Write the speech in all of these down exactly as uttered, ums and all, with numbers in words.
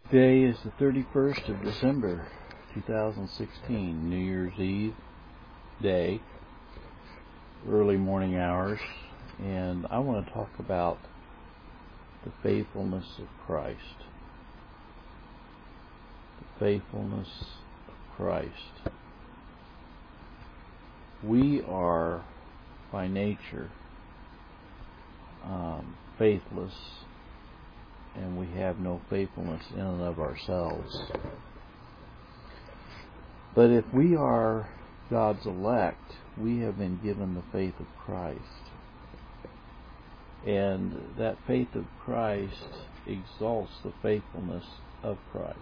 Today is the thirty-first of December, two thousand sixteen, New Year's Eve day, early morning hours, and I want to talk about the faithfulness of Christ. The faithfulness of Christ. We are, by nature, um, faithless, and we have no faithfulness in and of ourselves. But if we are God's elect, we have been given the faith of Christ. And that faith of Christ exalts the faithfulness of Christ.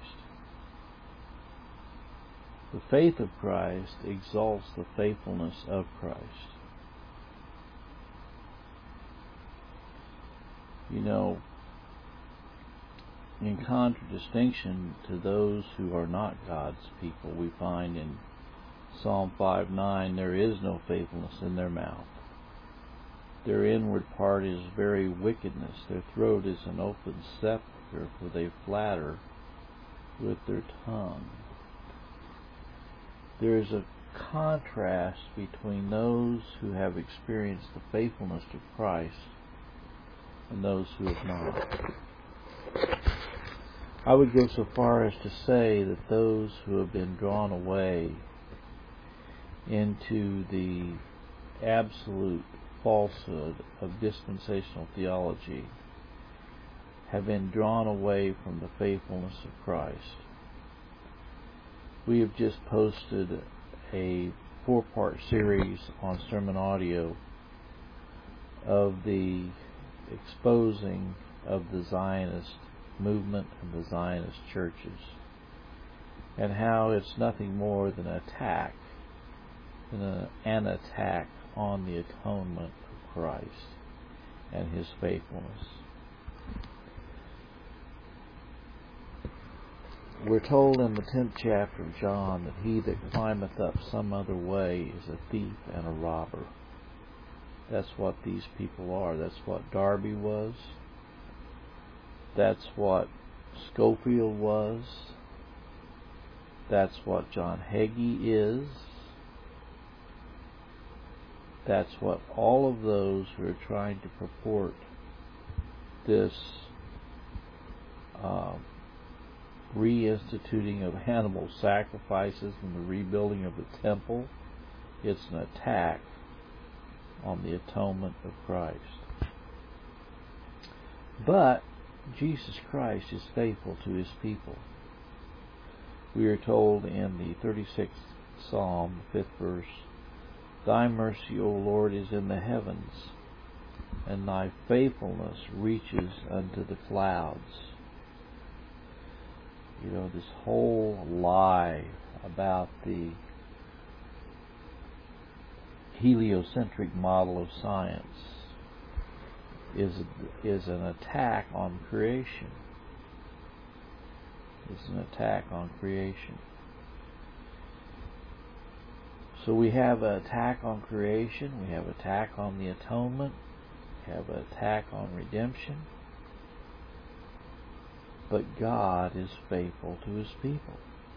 The faith of Christ exalts the faithfulness of Christ. You know, in contradistinction to those who are not God's people, we find in Psalm five nine, there is no faithfulness in their mouth. Their inward part is very wickedness. Their throat is an open sepulchre, for they flatter with their tongue. There is a contrast between those who have experienced the faithfulness of Christ and those who have not. I would go so far as to say that those who have been drawn away into the absolute falsehood of dispensational theology have been drawn away from the faithfulness of Christ. We have just posted a four-part series on sermon audio of the exposing of the Zionist movement and the Zionist churches, and how it's nothing more than an attack, than a, an attack on the atonement of Christ and His faithfulness. We're told in the tenth chapter of John that he that climbeth up some other way is a thief and a robber. That's what these people are. That's what Darby was. That's what Scofield was. That's what John Hagee is. That's what all of those who are trying to purport this uh, reinstituting of animal sacrifices and the rebuilding of the temple. It's an attack on the atonement of Christ. But Jesus Christ is faithful to His people. We are told in the thirty-sixth Psalm, fifth verse, Thy mercy, O Lord, is in the heavens, and Thy faithfulness reaches unto the clouds. You know, this whole lie about the heliocentric model of science is is an attack on creation. It's an attack on creation. So we have an attack on creation, we have an attack on the atonement, we have an attack on redemption, but God is faithful to His people.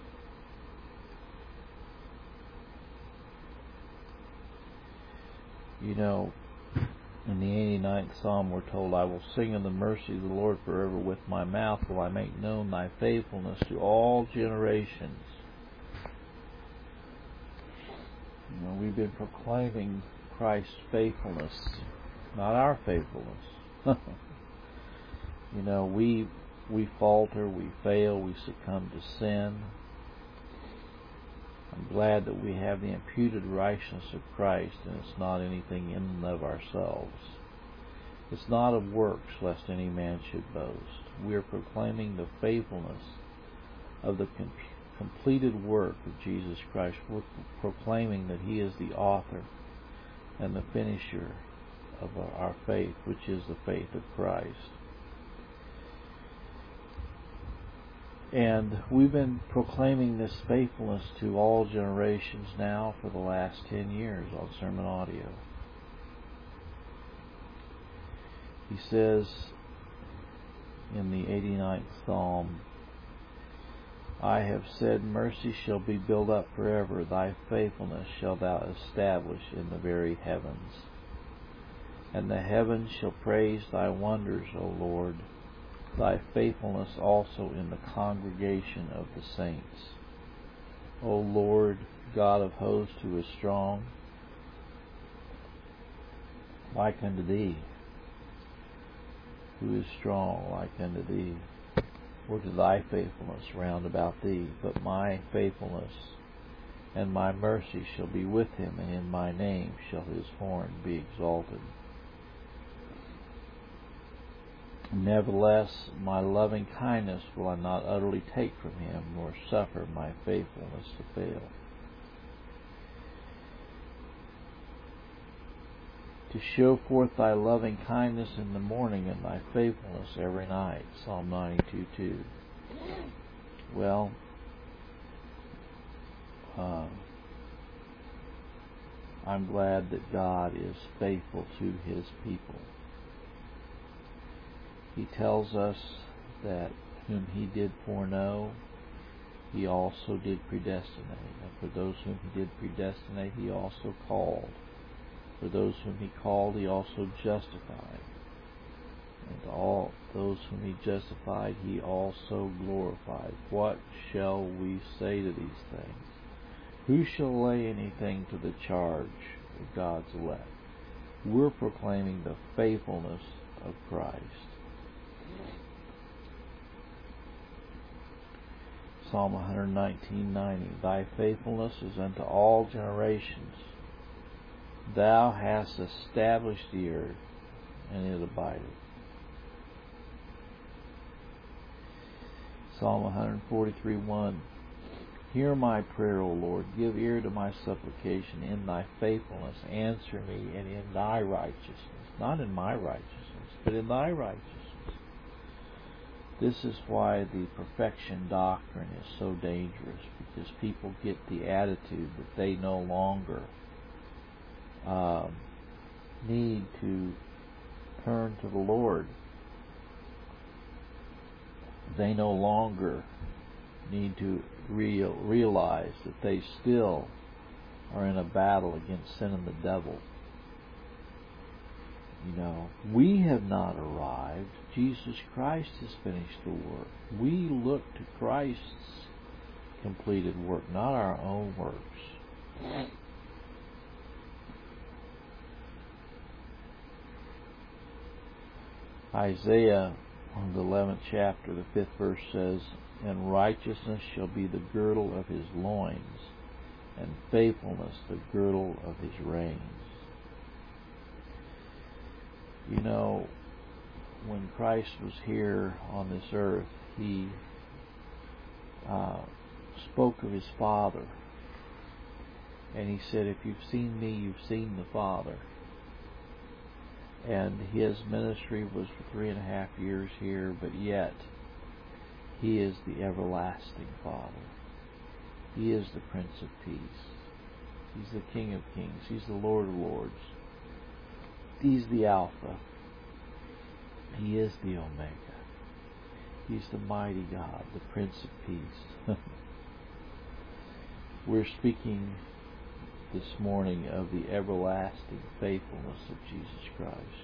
You know, in the eighty-ninth Psalm we're told, I will sing of the mercy of the Lord forever. With my mouth will I make known Thy faithfulness to all generations. You know, we've been proclaiming Christ's faithfulness, not our faithfulness. You know, we we falter, we fail, we succumb to sin. I'm glad that we have the imputed righteousness of Christ, and it's not anything in and of ourselves. It's not of works, lest any man should boast. We are proclaiming the faithfulness of the com- completed work of Jesus Christ. We're proclaiming that He is the author and the finisher of our faith, which is the faith of Christ. And we've been proclaiming this faithfulness to all generations now for the last ten years on sermon audio. He says in the eighty-ninth Psalm, I have said, mercy shall be built up forever. Thy faithfulness shalt thou establish in the very heavens. And the heavens shall praise thy wonders, O Lord, thy faithfulness also in the congregation of the saints. O Lord, God of hosts, who is strong, like unto thee, who is strong like unto thee, or to thy faithfulness round about thee. But my faithfulness and my mercy shall be with him, and in my name shall his horn be exalted. Nevertheless, my loving kindness will I not utterly take from him, nor suffer my faithfulness to fail. To show forth thy loving kindness in the morning and thy faithfulness every night. Psalm ninety-two two. Well, uh, I'm glad that God is faithful to his people. He tells us that whom he did foreknow, he also did predestinate. And for those whom he did predestinate, he also called. For those whom he called, he also justified. And to all those whom he justified, he also glorified. What shall we say to these things? Who shall lay anything to the charge of God's elect? We're proclaiming the faithfulness of Christ. Psalm one nineteen ninety. Thy faithfulness is unto all generations. Thou hast established the earth, and it abideth. Psalm one forty-three one. Hear my prayer, O Lord. Give ear to my supplication. In thy faithfulness answer me, and in thy righteousness. Not in my righteousness, but in thy righteousness. This is why the perfection doctrine is so dangerous, because people get the attitude that they no longer uh, need to turn to the Lord. They no longer need to real, realize that they still are in a battle against sin and the devil. You know, we have not arrived. Jesus Christ has finished the work. We look to Christ's completed work, not our own works. Isaiah, in the eleventh chapter, the fifth verse says, and righteousness shall be the girdle of his loins, and faithfulness the girdle of his reins. You know, when Christ was here on this earth, he uh, spoke of his Father. And he said, if you've seen me, you've seen the Father. And his ministry was for three and a half years here, but yet he is the everlasting Father. He is the Prince of Peace. He's the King of Kings. He's the Lord of Lords. He's the Alpha. He is the Omega. He's the mighty God, the Prince of Peace. We're speaking this morning of the everlasting faithfulness of Jesus Christ.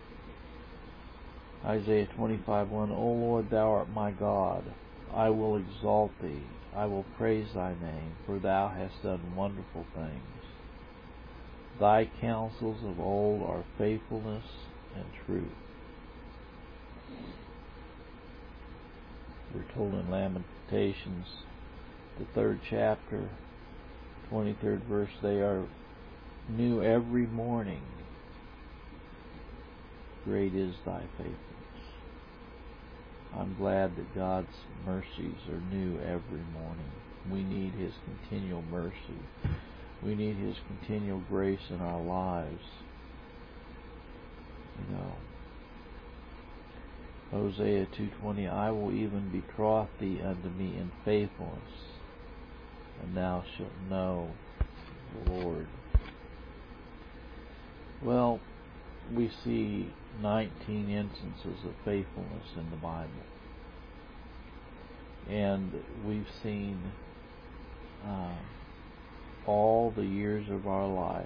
Isaiah twenty-five one. O Lord, thou art my God. I will exalt thee. I will praise thy name, for thou hast done wonderful things. Thy counsels of old are faithfulness and truth. We're told in Lamentations, the third chapter, twenty-third verse, they are new every morning. Great is thy faithfulness. I'm glad that God's mercies are new every morning. We need his continual mercy. We need his continual grace in our lives. You know, Hosea two twenty, I will even betroth thee unto me in faithfulness, and thou shalt know the Lord. Well, we see nineteen instances of faithfulness in the Bible. And we've seen uh, all the years of our life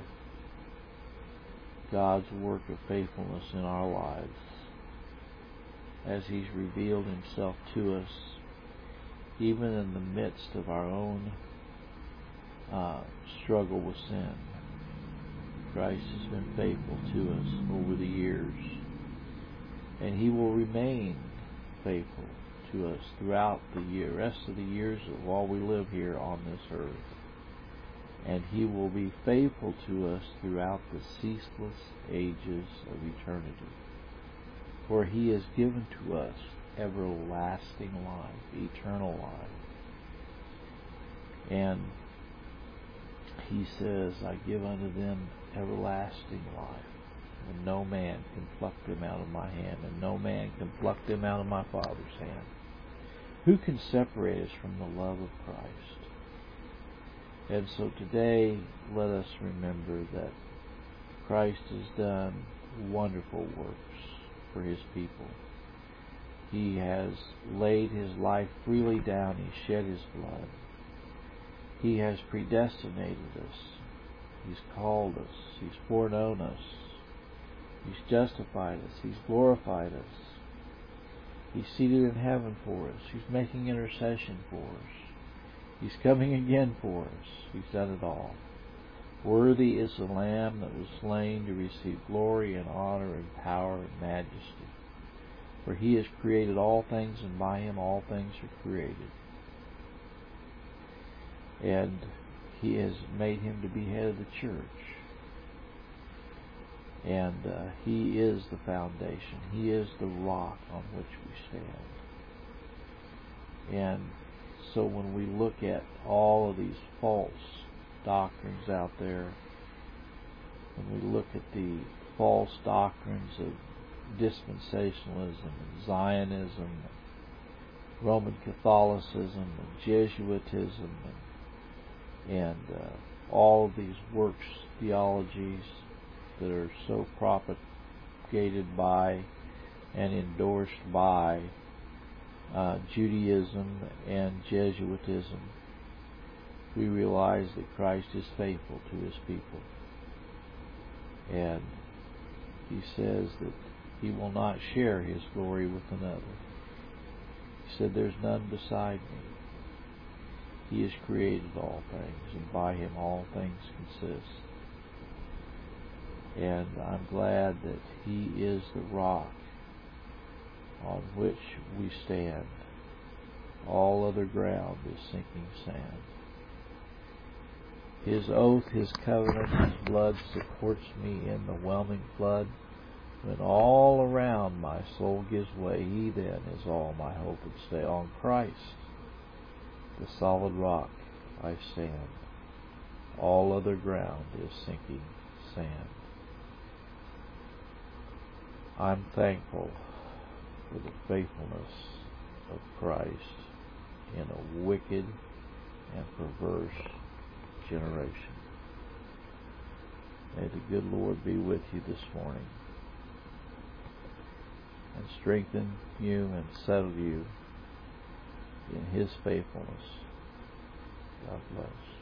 God's work of faithfulness in our lives as He's revealed Himself to us, even in the midst of our own uh, struggle with sin. Christ has been faithful to us over the years, and He will remain faithful to us throughout the year, rest of the years of while we live here on this earth. And He will be faithful to us throughout the ceaseless ages of eternity. For He has given to us everlasting life, eternal life. And He says, I give unto them everlasting life, and no man can pluck them out of my hand, and no man can pluck them out of my Father's hand. Who can separate us from the love of Christ? And so today, let us remember that Christ has done wonderful works for His people. He has laid His life freely down. He shed His blood. He has predestinated us. He's called us. He's foreknown us. He's justified us. He's glorified us. He's seated in heaven for us. He's making intercession for us. He's coming again for us. He's done it all. Worthy is the Lamb that was slain to receive glory and honor and power and majesty. For He has created all things, and by Him all things are created. And He has made Him to be head of the church. And uh, He is the foundation. He is the rock on which we stand. And so when we look at all of these false doctrines out there, when we look at the false doctrines of dispensationalism and Zionism, and Roman Catholicism and Jesuitism, and, and uh, all of these works theologies that are so propagated by and endorsed by uh, Judaism and Jesuitism, we realize that Christ is faithful to His people. And He says that He will not share His glory with another. He said, there's none beside me. He has created all things, and by Him all things consist. And I'm glad that He is the rock on which we stand. All other ground is sinking sand. His oath, His covenant, His blood supports me in the whelming flood. When all around my soul gives way, He then is all my hope and stay. On Christ, the solid rock, I stand. All other ground is sinking sand. I'm thankful for the faithfulness of Christ in a wicked and perverse generation. May the good Lord be with you this morning and strengthen you and settle you in His faithfulness. God bless.